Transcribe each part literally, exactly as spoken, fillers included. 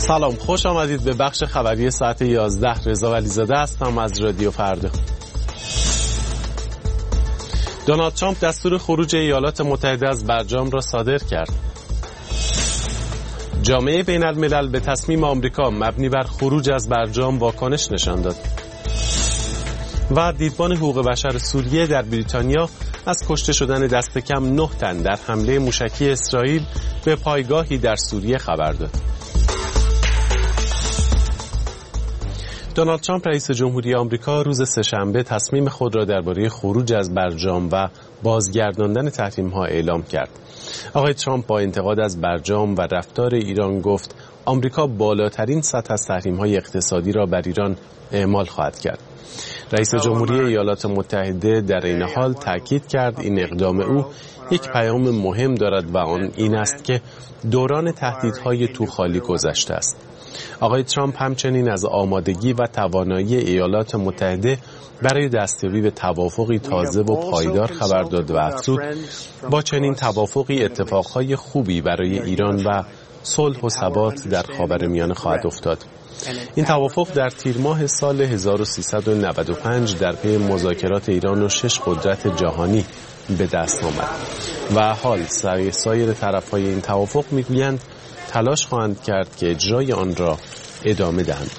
سلام، خوش آمدید به بخش خبری ساعت یازده. رضا ولیزاده هستم از رادیو فردا. دونالد ترامپ دستور خروج ایالات متحده از برجام را صادر کرد. جامعه بین الملل به تصمیم آمریکا مبنی بر خروج از برجام واکنش نشان داد. و دیدبان حقوق بشر سوریه در بریتانیا از کشته شدن دست کم نه تن در حمله موشکی اسرائیل به پایگاهی در سوریه خبر داد. دونالد ترامپ رئیس جمهوری آمریکا روز سه‌شنبه تصمیم خود را درباره خروج از برجام و بازگرداندن تحریم‌ها اعلام کرد. آقای ترامپ با انتقاد از برجام و رفتار ایران گفت آمریکا بالاترین سطح از تحریم‌های اقتصادی را بر ایران اعمال خواهد کرد. رئیس جمهوری ایالات متحده در این حال تاکید کرد این اقدام او یک پیام مهم دارد و آن این است که دوران تهدیدهای توخالی گذشته است. آقای ترامپ همچنین از آمادگی و توانایی ایالات متحده برای دستیابی به توافقی تازه و پایدار خبر داد و افزود با چنین توافقی اتفاقهای خوبی برای ایران و صلح و ثبات در خاورمیانه خواهد افتاد. این توافق در تیر ماه سال هزار و سیصد و نود و پنج در پی مذاکرات ایران و شش قدرت جهانی به دست آمد و حال سایر طرف‌های این توافق میگویند تلاش خواهند کرد که اجرای آن را ادامه دهند.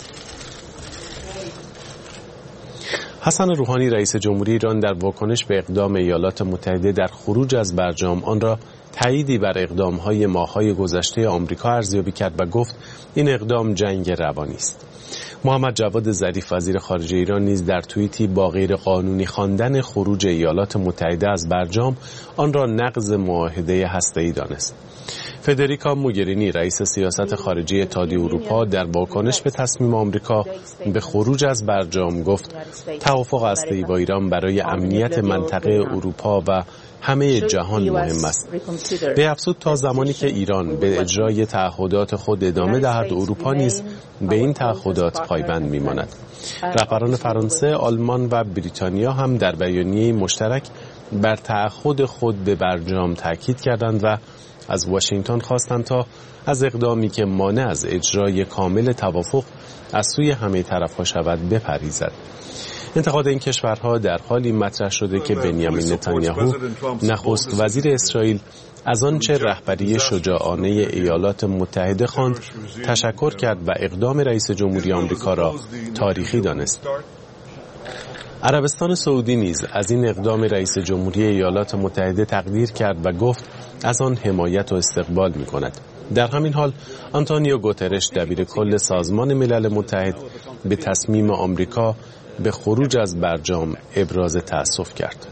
حسن روحانی رئیس جمهوری ایران در واکنش به اقدام ایالات متحده در خروج از برجام آن را تأییدی بر اقدام‌های ماه‌های گذشته آمریکا ارزیابی کرد و گفت این اقدام جنگ روانی است. محمد جواد ظریف وزیر خارجه ایران نیز در توییتی با غیر قانونی خواندن خروج ایالات متحده از برجام آن را نقض معاهده هسته‌ای دانست. فدریکا موگرینی رئیس سیاست خارجی اتحادیه اروپا در واکنش به تصمیم آمریکا به خروج از برجام گفت توافق هسته‌ای با ایران برای امنیت منطقه اروپا و همه جهان مهم است. به افزود تا زمانی که ایران به اجرای تعهدات خود ادامه دهد اروپا نیز به این تعهدات پایبند میماند. رهبران فرانسه، آلمان و بریتانیا هم در بیانیه مشترک بر تعهد خود به برجام تاکید کردند و از واشنگتن خواستند تا از اقدامی که مانع از اجرای کامل توافق از سوی همه طرف‌ها شود بپرهیزد. انتقاد این کشورها در حالی مطرح شده که بنیامین نتانیاهو نخست وزیر اسرائیل از آنچه رهبری شجاعانه ایالات متحده خواند تشکر کرد و اقدام رئیس جمهوری آمریکا را تاریخی دانست. عربستان سعودی نیز از این اقدام رئیس جمهوری ایالات متحده تقدیر کرد و گفت از آن حمایت و استقبال می کند. در همین حال آنتونیو گوترش دبیر کل سازمان ملل متحد به تصمیم آمریکا به خروج از برجام ابراز تأسف کرد.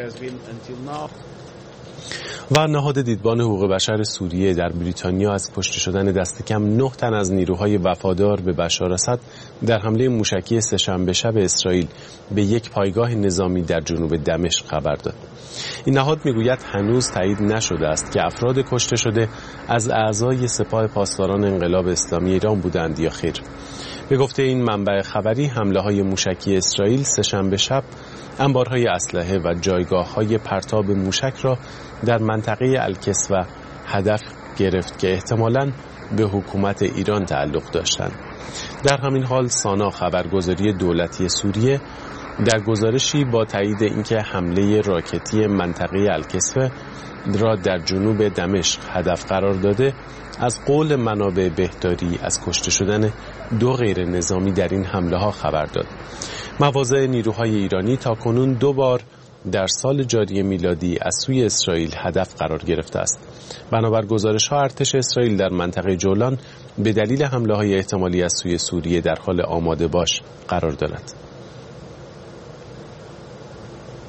و نهاد دیدبان حقوق بشر سوریه در بریتانیا از کشته شدن دست کم نه تن از نیروهای وفادار به بشار اسد در حمله موشکی سه‌شنبه شب اسرائیل به یک پایگاه نظامی در جنوب دمشق خبر داد. این نهاد میگوید هنوز تایید نشده است که افراد کشته شده از اعضای سپاه پاسداران انقلاب اسلامی ایران بودند یا خیر. به گفته این منبع خبری حمله‌های موشکی اسرائیل سه‌شنبه شب انبارهای اسلحه و جایگاه‌های پرتاب موشک را در منطقه الکسوه هدف گرفت که احتمالاً به حکومت ایران تعلق داشتند. در همین حال سانا خبرگزاری دولتی سوریه در گزارشی با تایید اینکه حمله راکتی منطقه الکسوه را در جنوب دمشق هدف قرار داده از قول منابع بهداری از کشته شدن دو غیر نظامی در این حمله ها خبر داد. مواضع نیروهای ایرانی تاکنون دو بار در سال جاری میلادی از سوی اسرائیل هدف قرار گرفته است. بنابر گزارش ها ارتش اسرائیل در منطقه جولان به دلیل حمله های احتمالی از سوی سوریه در حال آماده باش قرار دارد.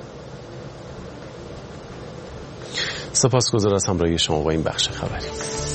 سپاسگزار از همراهی شما با این بخش خبری.